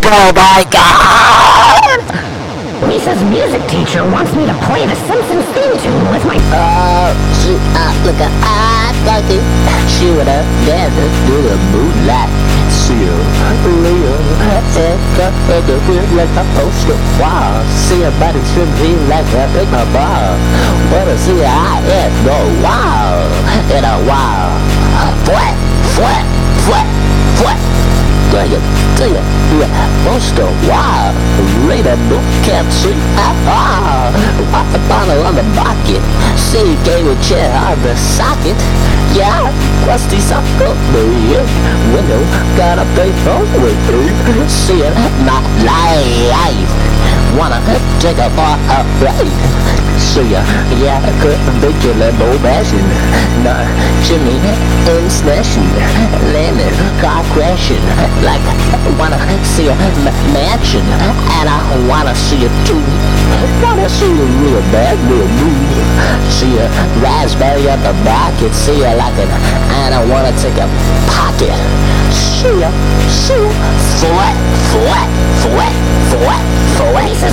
Oh my god! Lisa's music teacher wants me to play the Simpsons theme tune with my... Look, I thought that she would have danced through the moonlight. See you, Leo, and the feel like a poster. Wow, see your body should be like a big ball. Wanna see your eye go wow, in a wow. Flat, flat, flat, flat. Do you, poster, wow. Later, no can't see. Pop the bottle on the bucket. See you gave a chair on the socket. Yeah, rusty sucker, window, got a big phone with me. See it, my life. Wanna take a bar up right? See ya, yeah, good vigilant old fashioned. No, chimney and smashing, landing, car crashing. Like, wanna see a mansion, and I wanna see it too. Wanna see a real bad little move. See a raspberry at the market, see ya like it, and I wanna take a pocket. See ya, flat, flat, flat, flat, flat.